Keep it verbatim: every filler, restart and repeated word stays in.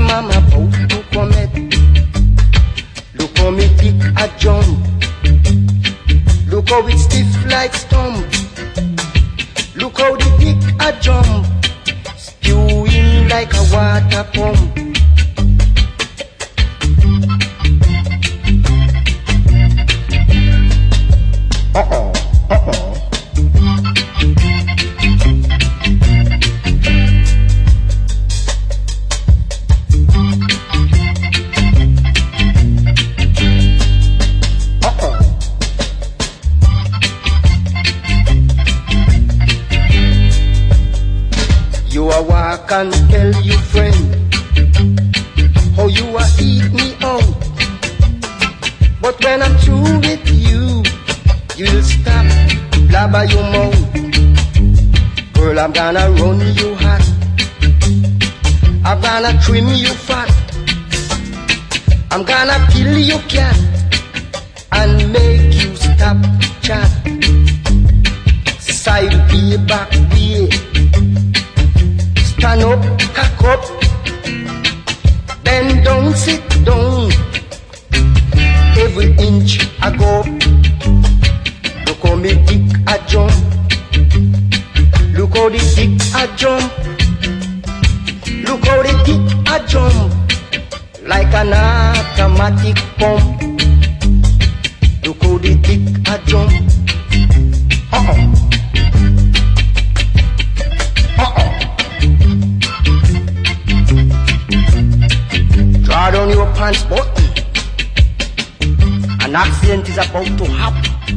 I'm about to commit. Look how me dick a jump. Look how it stiff like stump. Look how the dick a jump, spewing like a water pump. Uh-oh, uh-oh. You a walk and tell your friend how you a eat me out. But when I'm through with you, you'll stop, blabber your mouth. Girl, I'm gonna run you hot. I'm gonna trim you fat. I'm gonna kill your cat and make you stop chat. Side way, back way. Stand up, cock up, bend down, sit down. Every inch I go. Look how me dick a jump. Look how the dick a jump. Look how the dick a jump, like an automatic pump. Look how the dick a jump. Uh-oh. Draw down your pants button. An accident is about to happen.